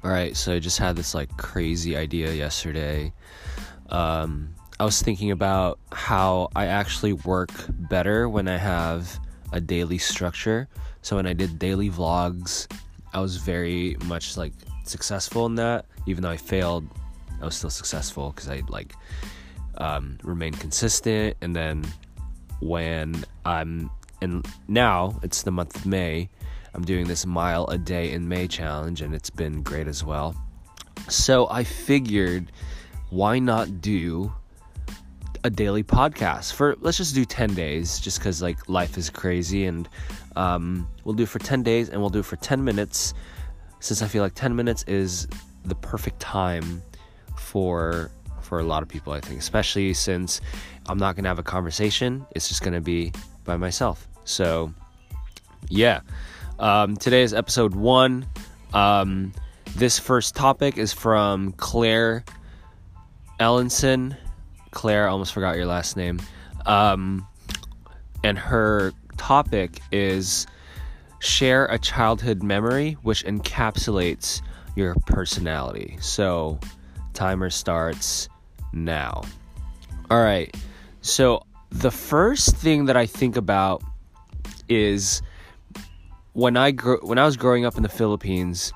Alright, so I just had this like crazy idea yesterday. I was thinking about how I actually work better when I have a daily structure. So when I did daily vlogs, I was very much like successful in that. Even though I failed, I was still successful because I remained consistent. And then and now it's the month of May, I'm doing this mile a day in May challenge, and it's been great as well. So I figured, why not do a daily podcast let's just do 10 days, just because like life is crazy, and we'll do it for 10 days, and we'll do it for 10 minutes, since I feel like 10 minutes is the perfect time for a lot of people, I think, especially since I'm not going to have a conversation. It's just going to be by myself. So yeah. Today is episode 1. This first topic is from Claire Ellenson. Claire, I almost forgot your last name. And her topic is share a childhood memory which encapsulates your personality. So, timer starts now. All right. So, the first thing that I think about is when I was growing up in the Philippines,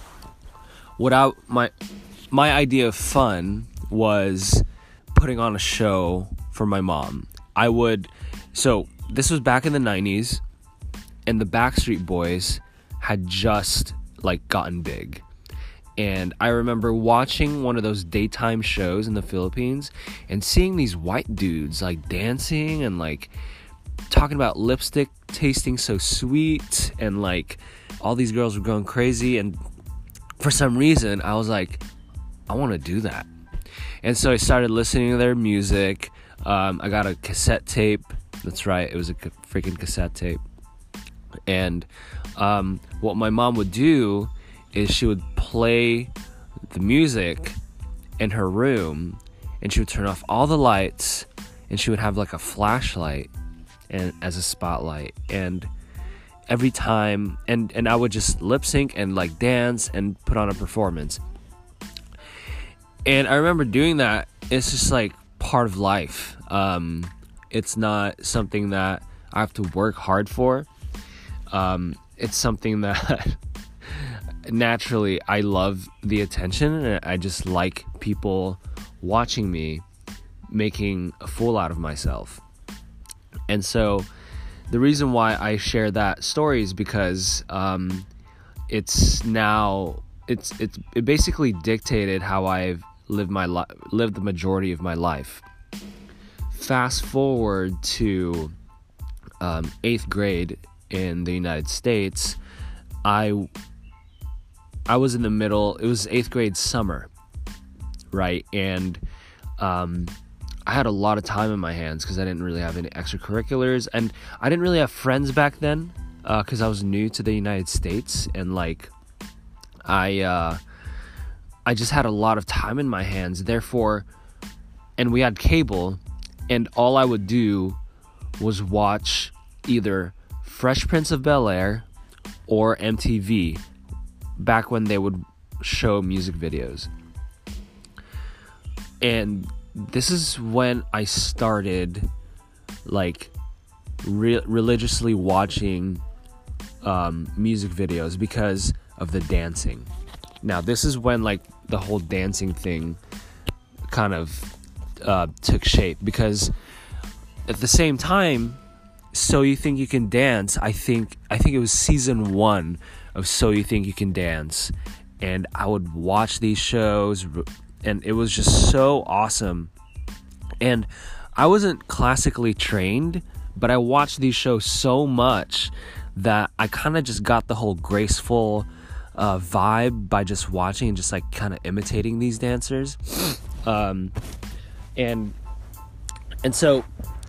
my idea of fun was putting on a show for my mom. So this was back in the 90s, and the Backstreet Boys had just like gotten big. And I remember watching one of those daytime shows in the Philippines and seeing these white dudes like dancing and like talking about lipstick tasting so sweet, and like all these girls were going crazy, and for some reason I was like, I want to do that. And so I started listening to their music. I got a cassette tape. That's right, it was a freaking cassette tape. And what my mom would do is she would play the music in her room, and she would turn off all the lights, and she would have like a flashlight and as a spotlight, and every time and I would just lip sync and like dance and put on a performance. And I remember doing that. It's just like part of life. It's not something that I have to work hard for. It's something that naturally I love the attention, and I just like people watching me making a fool out of myself. And so the reason why I share that story is because it basically dictated how I've lived the majority of my life. Fast forward to 8th grade in the United States. I was in the middle. It was 8th grade summer, right? And I had a lot of time in my hands because I didn't really have any extracurriculars, and I didn't really have friends back then because I was new to the United States, and like I just had a lot of time in my hands. Therefore, and we had cable, and all I would do was watch either Fresh Prince of Bel-Air or MTV back when they would show music videos. And this is when I started like religiously watching music videos because of the dancing. Now this is when like the whole dancing thing kind of took shape, because at the same time, So You Think You Can Dance, I think it was season 1 of So You Think You Can Dance, and I would watch these shows, and it was just so awesome. And I wasn't classically trained, but I watched these shows so much that I kind of just got the whole graceful vibe by just watching and just like kind of imitating these dancers. And so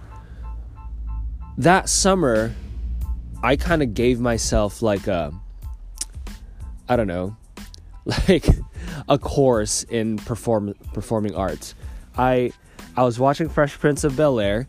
that summer, I kind of gave myself like a course in performing arts. I was watching Fresh Prince of Bel-Air.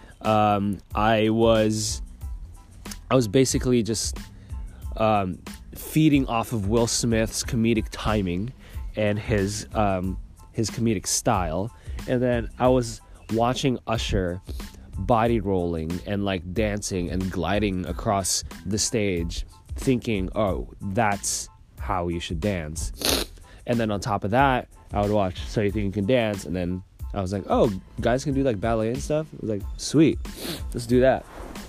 I was basically just feeding off of Will Smith's comedic timing and his comedic style. And then I was watching Usher body rolling and like dancing and gliding across the stage, thinking, oh, that's how you should dance. And then on top of that, I would watch So You Think You Can Dance, and then I was like, oh, guys can do like ballet and stuff. I was like, sweet, let's do that.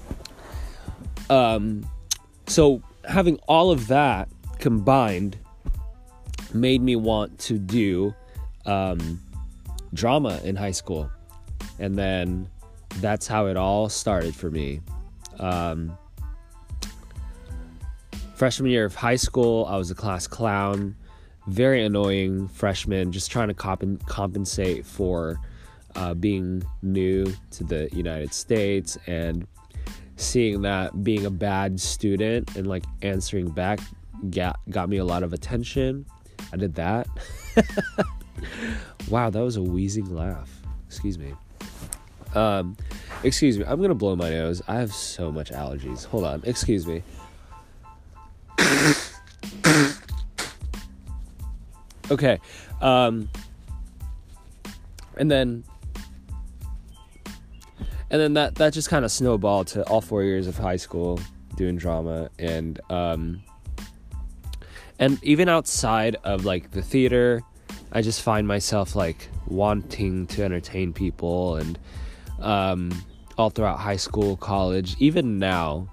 So having all of that combined made me want to do drama in high school. And then that's how it all started for me. Freshman year of high school, I was a class clown. Very annoying freshman, just trying to compensate for being new to the United States, and seeing that being a bad student and like answering back got me a lot of attention. I did that. Wow, that was a wheezing laugh. Excuse me. Excuse me. I'm gonna blow my nose. I have so much allergies. Hold on. Excuse me. Okay. And then that just kind of snowballed to all 4 years of high school doing drama, and even outside of like the theater, I just find myself like wanting to entertain people, and all throughout high school, college, even now,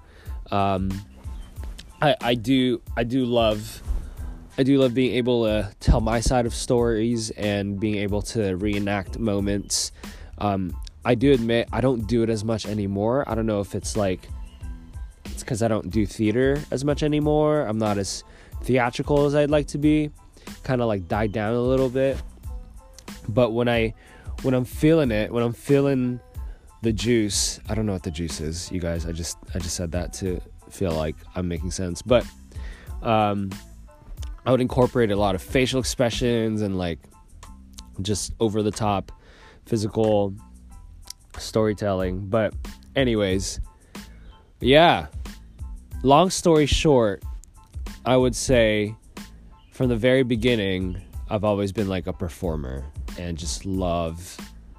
I do love being able to tell my side of stories and being able to reenact moments. I do admit I don't do it as much anymore. I don't know if it's because I don't do theater as much anymore. I'm not as theatrical as I'd like to be. Kind of like died down a little bit. But when I'm feeling it, when I'm feeling the juice, I don't know what the juice is, you guys. I just said that to feel like I'm making sense. But I would incorporate a lot of facial expressions and like just over the top physical storytelling. But anyways, yeah, long story short, I would say from the very beginning, I've always been like a performer and just love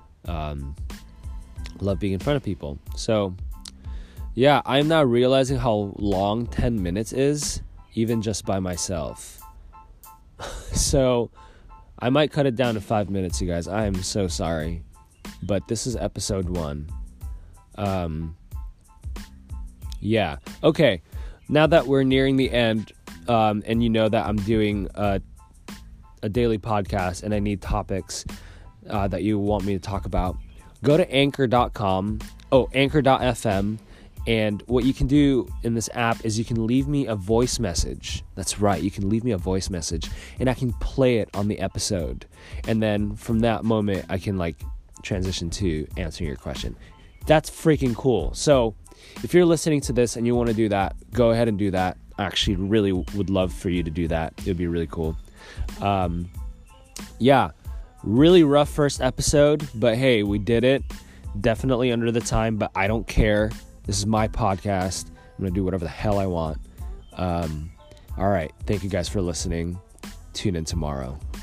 being in front of people. So yeah, I'm now realizing how long 10 minutes is, even just by myself. So I might cut it down to 5 minutes, you guys. I am so sorry. But this is episode 1. Yeah. Okay. Now that we're nearing the end, and you know that I'm doing a daily podcast and I need topics that you want me to talk about, go to anchor.com. Anchor.fm. And what you can do in this app is you can leave me a voice message. That's right. You can leave me a voice message and I can play it on the episode. And then from that moment, I can like transition to answering your question. That's freaking cool. So if you're listening to this and you want to do that, go ahead and do that. I actually really would love for you to do that. It would be really cool. Yeah, really rough first episode, but hey, we did it. Definitely under the time, but I don't care. This is my podcast. I'm going to do whatever the hell I want. All right. Thank you guys for listening. Tune in tomorrow.